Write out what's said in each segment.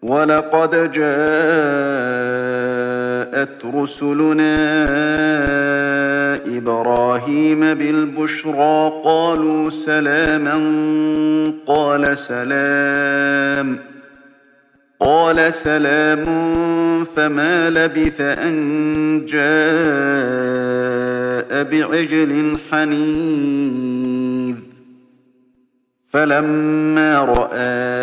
ولقد جاءت رسلنا إبراهيم بالبشرى قالوا سلاما قال سلام فما لبث أن جاء بعجل حنيذ فلما رأى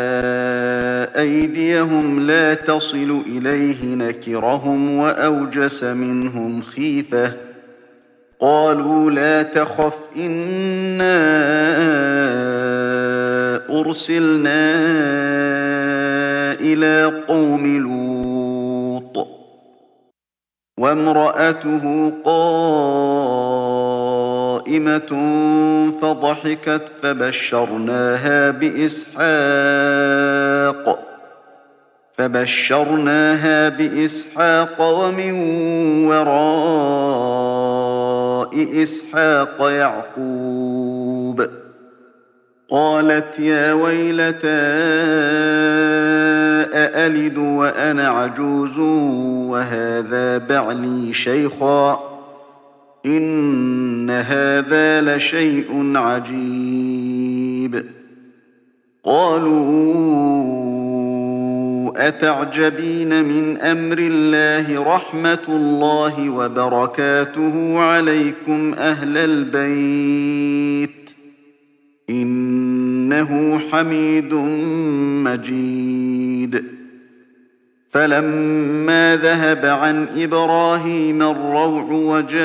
أيديهم لا تصل إليه نكرهم وأوجس منهم خيفة قالوا لا تخف إنا أرسلنا إلى قوم لوط وامرأته قائمة فضحكت فبشرناها بإسحاق ومن وراء إسحاق يعقوب قالت يا ويلتى أألد وأنا عجوز وهذا بعلي شيخا إن هذا لشيء عجيب قالوا أتعجبين من أمر الله رحمة الله وبركاته عليكم أهل البيت إنه حميد مجيد فلما ذهب عن إبراهيم الروع وجاءته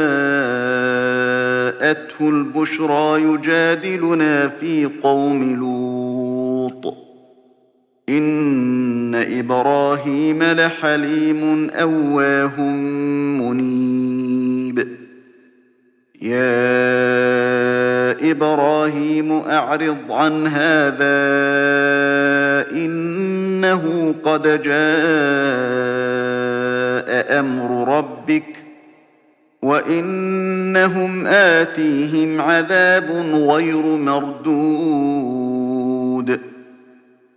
البشرى يجادلنا في قوم لوط إن إبراهيم لحليم أواه منيب يا إبراهيم أعرض عن هذا إنه قد جاء أمر ربك وإنهم آتيهم عذاب غير مردود